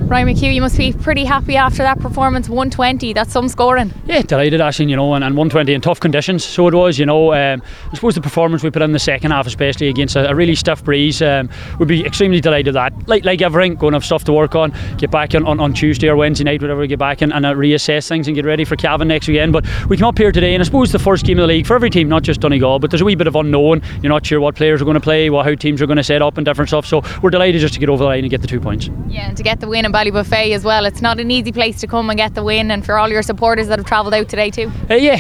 Ryan McHugh, you must be pretty happy after that performance. 120, that's some scoring. Yeah, delighted actually, and 120 in tough conditions, so it was, I suppose the performance we put in the second half, especially against a really stiff breeze, would be extremely delighted with that. Like everything, going to have stuff to work on, get back on Tuesday or Wednesday night, whatever, get back and reassess things and get ready for Cavan next weekend. But we come up here today, and I suppose the first game of the league for every team, not just Donegal, but there's a wee bit of unknown. You're not sure what players are going to play, how teams are going to set up and different stuff, so we're delighted just to get over the line and get the 2 points. Yeah, and to get the win in Ballybuffet as well. It's not an easy place to come and get the win, and for all your supporters that have travelled out today too.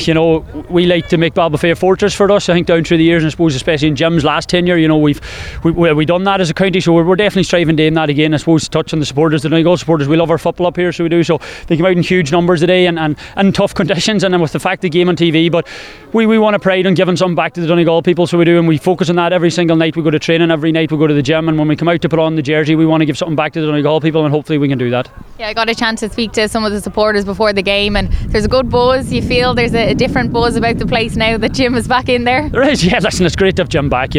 We like to make Ballybuffet a fortress for us, I think, down through the years, and I suppose especially in Jim's last tenure, we've done that as a county, so we're definitely striving to aim that again. I suppose touch on the supporters, the Donegal supporters, we love our football up here, so we do. So they came out in huge numbers today and tough conditions, and then with the fact the game on TV, but we want to pride on giving something back to the Donegal people, so we do, and we focus on that every single night. We go to training every night, we go to the gym, and when we come out to put on the jersey, we want to give something back to the Donegal people, and hopefully we can do that. Yeah, I got a chance to speak to some of the supporters before the game, and there's a good buzz. You feel there's a different buzz about the place now that Jim is back in there? There is, yeah. Listen, it's great to have Jim back.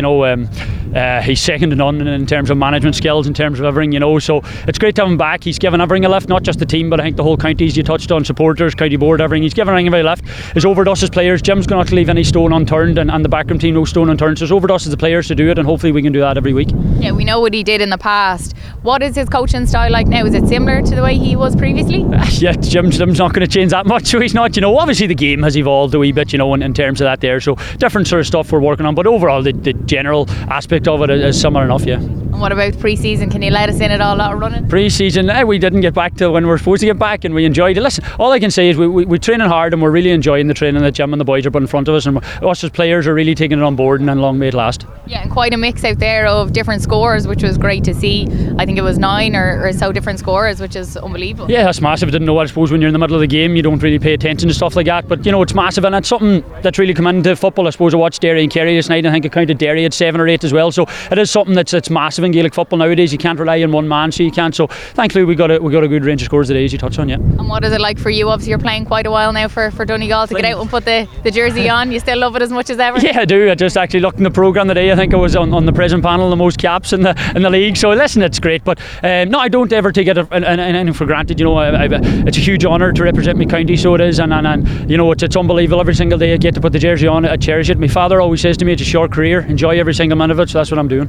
He's second to none in terms of management skills, in terms of everything, so it's great to have him back. He's given everything a lift, not just the team, but I think the whole county, as you touched on, supporters, county board, everything. He's given everything a lift. It's over to us as players. Jim's going to leave any stone unturned, and the backroom team no stone unturned, so it's over to us as the players to do it, and hopefully we can do that every week. Yeah, we know what he did in the past. What is his coaching style like now? Is it similar to the way he was previously? Yeah, Jim's not going to change that much, so he's not, obviously the game has evolved a wee bit, in terms of that there, so different sort of stuff we're working on, but overall the general aspect of it is similar enough, yeah. And what about pre-season? Can you let us in at all that running? Pre-season, we didn't get back to when we were supposed to get back, and we enjoyed it. Listen, all I can say is we're training hard, and we're really enjoying the training that Jim and the boys are putting in front of us, and us as players are really taking it on board, and long may it last. Yeah, and quite a mix out there of different scores, which was great to see. I think it was 9 or so different scores, which is unbelievable. Yeah, that's massive. I didn't know. I suppose when you're in the middle of the game, you don't really pay attention to stuff like that, but it's massive, and it's something that's really come into football. I suppose I watched Derry and Kerry this night, and I think I counted Derry at 7 or 8 as well, so it is something that's massive in Gaelic football nowadays. You can't rely on one man, so you can't. So thankfully we got a good range of scores today, as you touched on. Yeah. And what is it like for you? Obviously you're playing quite a while now for Donegal, to get out and put the jersey on. You still love it as much as ever? Yeah, I do. I just actually looked in the programme today. I think I was on the present panel, the most caps in the league, so listen, it's great, but no, I don't ever take it anything for granted. It's a huge honour to represent my county, so it is, and it's unbelievable. Every single day I get to put the jersey on, I cherish it. My father always says to me, it's a short career, enjoy every single minute of it, so that's what I'm doing.